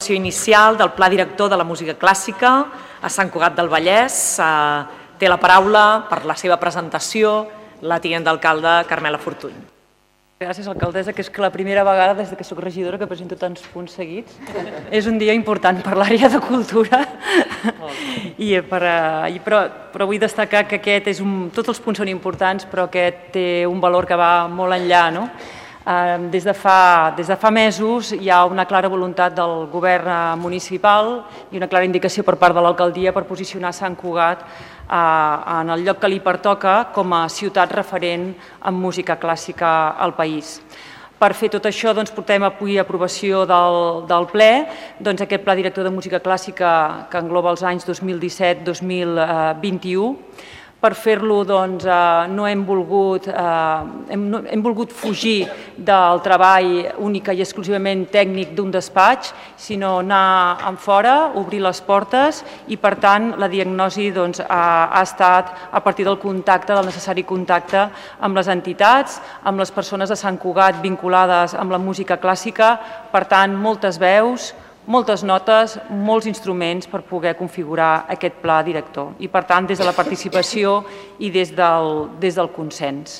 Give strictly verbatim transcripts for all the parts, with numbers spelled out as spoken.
inicial del Pla Director de la Música Clàssica a Sant Cugat del Vallès. Té la paraula per la seva presentació la tinent d'alcalde Carmela Fortuny. Gràcies, alcaldessa, que és que la primera vegada des que soc regidora que presento tants punts seguits. És un dia important per l'àrea de cultura, I per, i però, però vull destacar que aquest és un, tots els punts són importants, però aquest té un valor que va molt enllà, no? Des de, fa, des de fa mesos hi ha una clara voluntat del govern municipal i una clara indicació per part de l'alcaldia per posicionar Sant Cugat en el lloc que li pertoca com a ciutat referent en música clàssica al país. Per fer tot això, doncs, portem avui a aprovació del, del ple doncs, aquest Pla Director de Música Clàssica que engloba els anys dos mil disset dos mil vint-i-u. Per fer-lo doncs, no hem volgut, hem, hem volgut fugir del treball únic i exclusivament tècnic d'un despatx, sinó anar enfora, obrir les portes i, per tant, la diagnosi doncs, ha, ha estat a partir del contacte, del necessari contacte amb les entitats, amb les persones de Sant Cugat vinculades amb la música clàssica, per tant, moltes veus, moltes notes, molts instruments per poder configurar aquest pla director i, per tant, des de la participació i des del, des del consens.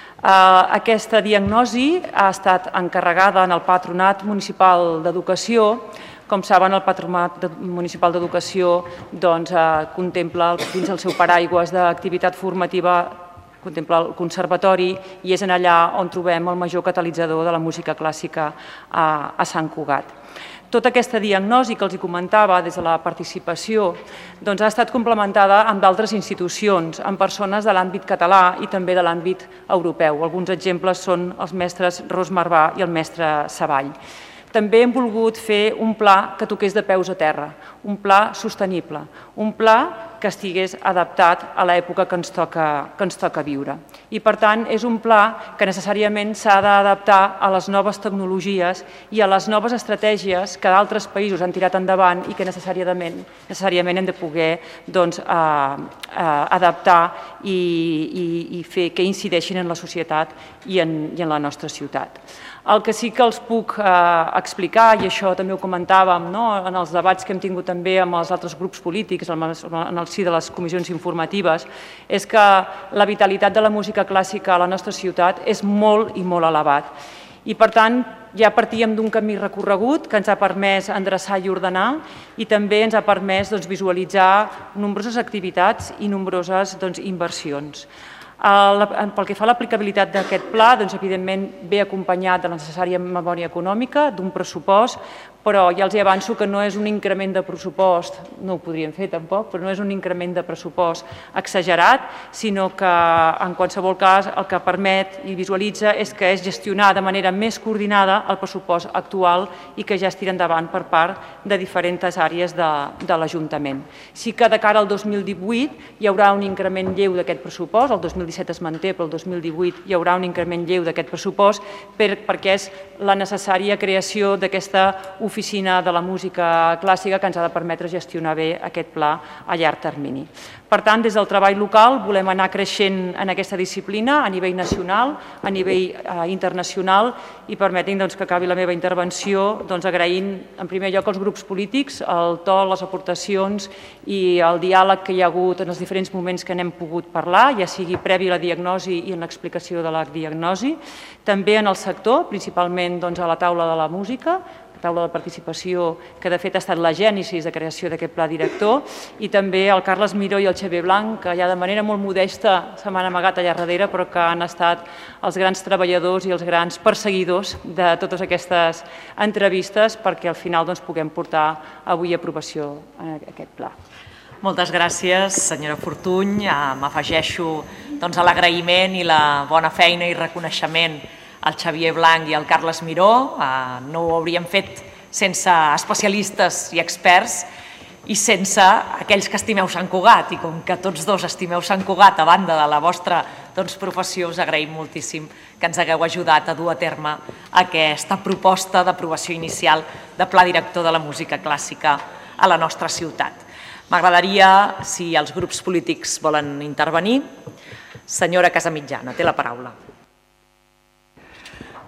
Aquesta diagnosi ha estat encarregada en el Patronat Municipal d'Educació. Com saben, el Patronat Municipal d'Educació doncs, contempla dins el seu paraigües d'activitat formativa contempla el conservatori i és en allà on trobem el major catalitzador de la música clàssica a, a Sant Cugat. Tota aquesta diagnosi que els comentava des de la participació doncs, ha estat complementada amb d'altres institucions, amb persones de l'àmbit català i també de l'àmbit europeu. Alguns exemples són els mestres Ros Marvà i el mestre Savall. També hem volgut fer un pla que toqués de peus a terra, un pla sostenible, un pla que estigués adaptat a l'època que ens toca, que ens toca viure. I, per tant, és un pla que necessàriament s'ha d'adaptar a les noves tecnologies i a les noves estratègies que d'altres països han tirat endavant i que necessàriament, necessàriament hem de poder doncs, eh, eh, adaptar i, i, i fer que incideixin en la societat i en, i en la nostra ciutat. El que sí que els puc eh, explicar, i això també ho comentàvem no? en els debats que hem tingut també amb els altres grups polítics, en el si de les comissions informatives, és que la vitalitat de la música clàssica a la nostra ciutat és molt i molt elevat. I, per tant, ja partíem d'un camí recorregut que ens ha permès endreçar i ordenar i també ens ha permès doncs, visualitzar nombroses activitats i nombroses doncs, inversions. Pel que fa a l'aplicabilitat d'aquest pla, doncs, evidentment ve acompanyat de la necessària memòria econòmica, d'un pressupost, però ja els avanço que no és un increment de pressupost, no ho podríem fer tampoc, però no és un increment de pressupost exagerat, sinó que en qualsevol cas el que permet i visualitza és que és gestionar de manera més coordinada el pressupost actual i que ja es tira endavant per part de diferents àrees de, de l'Ajuntament. Sí que de cara al dos mil divuit hi haurà un increment lleu d'aquest pressupost, el dos mil disset es manté, però el dos mil divuit hi haurà un increment lleu d'aquest pressupost per, perquè és la necessària creació d'aquesta oficina de la música clàssica que ens ha de permetre gestionar bé aquest pla a llarg termini. Per tant, des del treball local volem anar creixent en aquesta disciplina a nivell nacional, a nivell eh, internacional i permetin doncs, que acabi la meva intervenció doncs, agraint en primer lloc als grups polítics el to, les aportacions i el diàleg que hi ha hagut en els diferents moments que n'hem pogut parlar, ja sigui previ a la diagnosi i en l'explicació de la diagnosi, també en el sector, principalment doncs, a la taula de la música, taula de participació, que de fet ha estat la gènesi de creació d'aquest pla director, i també el Carles Miró i el Xavier Blanc, que ja de manera molt modesta se m'han amagat allà darrere, però que han estat els grans treballadors i els grans perseguidors de totes aquestes entrevistes perquè al final doncs, puguem portar avui a aprovació aquest pla. Moltes gràcies, senyora Fortuny. M'afegeixo doncs, a l'agraïment i la bona feina i reconeixement al Xavier Blanc i al Carles Miró. No ho hauríem fet sense especialistes i experts i sense aquells que estimeu Sant Cugat. I com que tots dos estimeu Sant Cugat a banda de la vostra doncs, professió, us agraïm moltíssim que ens hagueu ajudat a dur a terme aquesta proposta d'aprovació inicial de Pla Director de la Música Clàssica a la nostra ciutat. M'agradaria, si els grups polítics volen intervenir, senyora Casamitjana, té la paraula.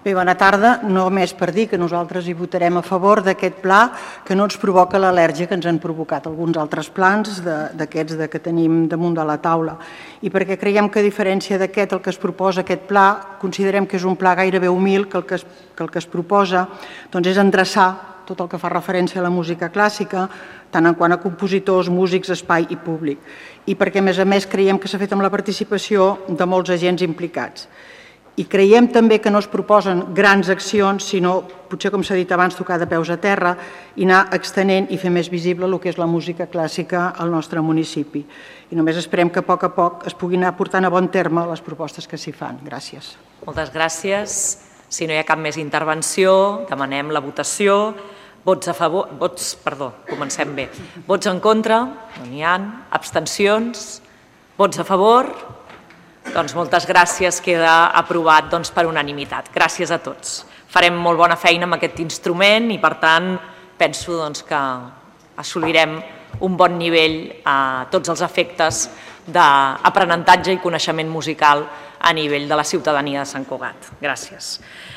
Bé, bona tarda. Només per dir que nosaltres hi votarem a favor d'aquest pla que no ens provoca l'al·lèrgia que ens han provocat alguns altres plans d'aquests que tenim damunt de la taula. I perquè creiem que, a diferència d'aquest, el que es proposa aquest pla, considerem que és un pla gairebé humil, que el que es, que el que es proposa doncs, és endreçar tot el que fa referència a la música clàssica, tant en quant a compositors, músics, espai i públic. I perquè, a més a més, creiem que s'ha fet amb la participació de molts agents implicats. I creiem també que no es proposen grans accions, sinó, potser com s'ha dit abans, tocar de peus a terra i anar extenent i fer més visible el que és la música clàssica al nostre municipi. I només esperem que a poc a poc es puguin anar portant a bon terme les propostes que s'hi fan. Gràcies. Moltes gràcies. Si no hi ha cap més intervenció, demanem la votació. Vots a favor, vots, perdó, comencem bé. Vots en contra? No n'hi ha. Abstencions? Vots a favor? Doncs moltes gràcies, queda aprovat doncs, per unanimitat. Gràcies a tots. Farem molt bona feina amb aquest instrument i, per tant, penso doncs, que assolirem un bon nivell a tots els efectes d'aprenentatge i coneixement musical a nivell de la ciutadania de Sant Cugat. Gràcies.